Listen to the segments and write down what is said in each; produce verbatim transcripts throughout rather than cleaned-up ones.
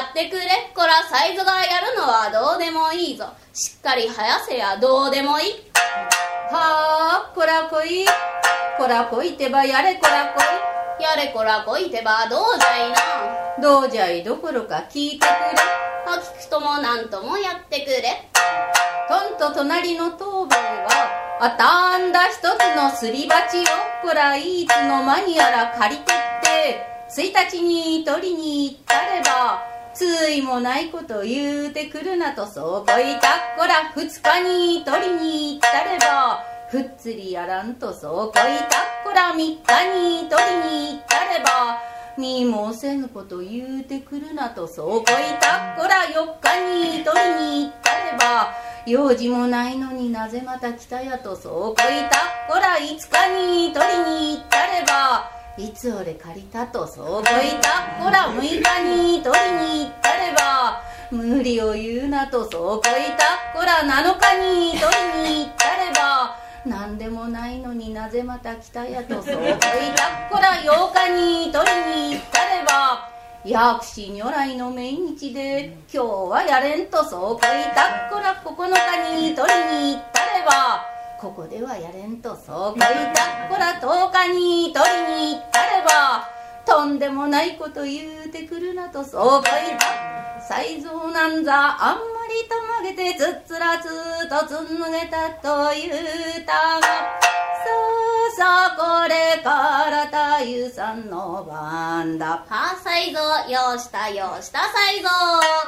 ってくれ。こらサイズがやるのはどうでもいいぞ。しっかり生やせやどうでもいい。 はあ、こらこいこらこいてばやれこらこい。やれこらこいてばどうじゃいな。 どうじゃいどころか聞いてくれ。 あ、聞くともなんともやってくれ。 とんと隣の藤兵衛があたんだ一つのすり鉢をこらいつの間にやら借りてってついたちに取りに行ったればついもないこと言うてくるなとそうこいた。こら二日に取りに行ったればふっつりやらんとそうこいた。こら三日に取りに行ったれば見もせぬこと言うてくるなとそうこいた。こら四日に取りに行ったれば用事もないのになぜまた来たやとそうこいた。こら五日に取りに行ったればいつ俺借りたとそうこいた。こら六日に取りに行ったれば無理を言うなとそうこいた。こら七日に取りに行ったればなんでもないのになぜまた来たやとそうこいた。こら八日に取りに行ったれば薬師如来の命日で今日はやれんとそうこいた。こら九日に取りに行ったればここではやれんとそうこいた。こら十日に取りに行ったればとんでもないこと言うてくるなとそうこいた。才蔵なんざあんまりたまげてつっつらつとつんぬげたと言うたがさあこれからたゆさんの番だ。 はあ、才蔵ようしたようした才蔵。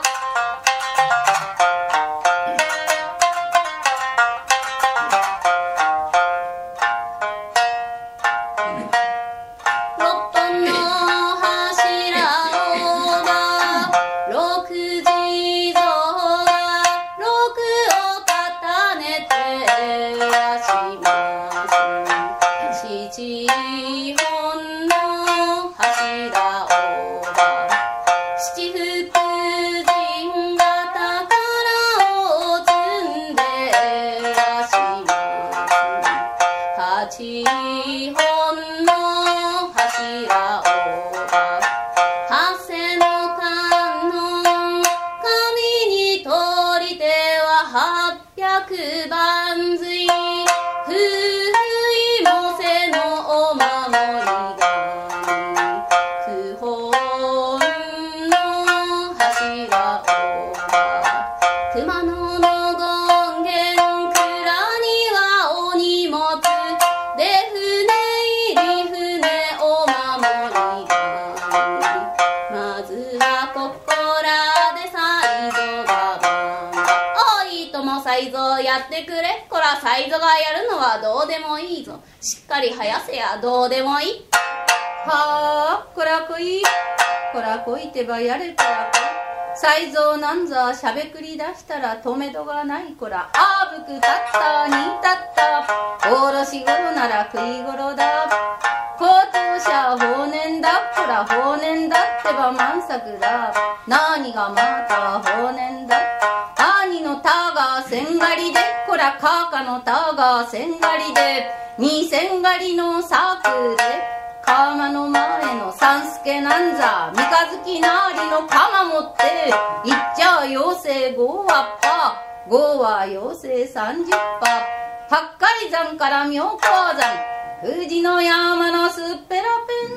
才蔵がやるのはどうでもいいぞ。しっかり生やせやどうでもいい。 はあ、こらこいこらこいてばやれこらこい。才蔵なんざしゃべくり出したら止めどがないこらあぶくたったにたったおろしごろなら食いごろだ。高等者法然だこら法然だってば満作だ。何がまた法然だ。兄の田が千狩りでこらかかの田が千狩りで二千狩りの策で釜の前の三助なんざ三日月なりの釜持っていっちゃ妖精五はっぱ五は妖精三十羽八海山から妙高山富士の山のすっぺらぺんのてっぺんま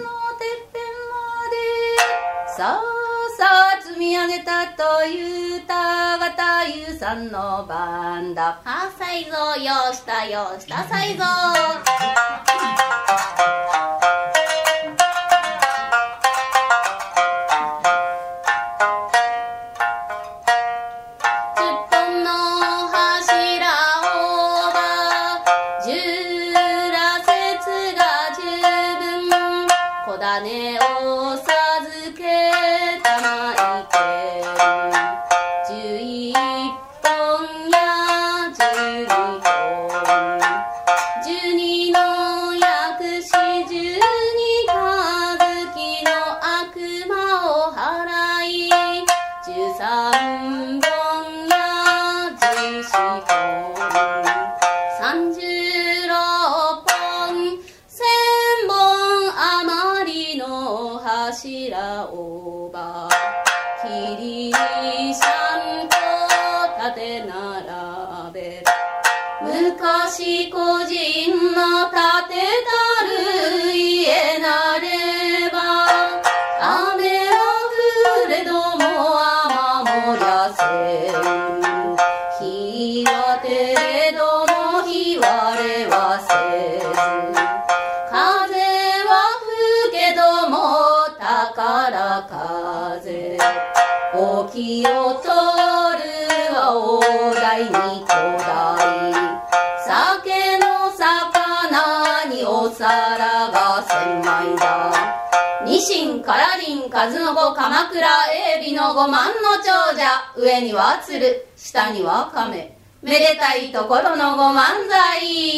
でさあさあ積み上げたというたがたゆさんの番だ。 はあ、才蔵ようしたようした才蔵。 柱をば切りにしゃんと立て並べ昔個人の建てたる家なれば雨は降れども雨漏りゃせん日は照れども日割れはせず風は吹けども宝風沖を取るは大台に古代酒の魚にお皿が千枚だニシン、カラリン、数の子、鎌倉、エビの五万の長者上には鶴、下には亀めでたいところのご漫才